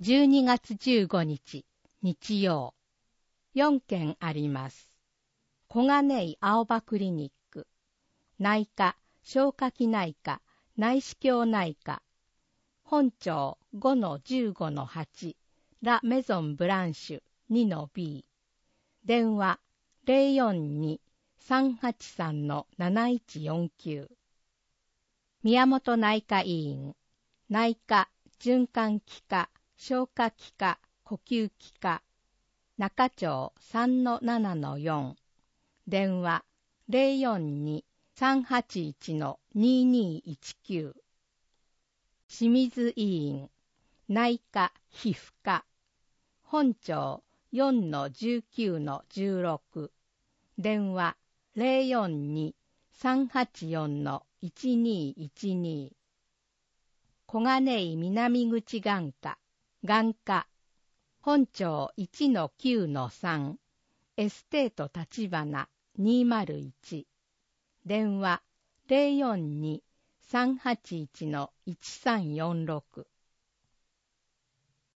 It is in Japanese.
12月15日、日曜。4件あります。小金井青葉クリニック、内科、消化器内科、内視鏡内科、本庁 5-15-8、ラ・メゾン・ブランシュ 2-B、電話 042-383-7149、宮本内科医院、内科、循環器科、消化器科、呼吸器科、中町 3-7-4、電話 042-381-2219、清水医院、内科、皮膚科、本庁 4-19-16、電話 042-384-1212、小金井南口眼科、眼科、本庁 1-9-3、エステート立花201、電話 042-381-1346、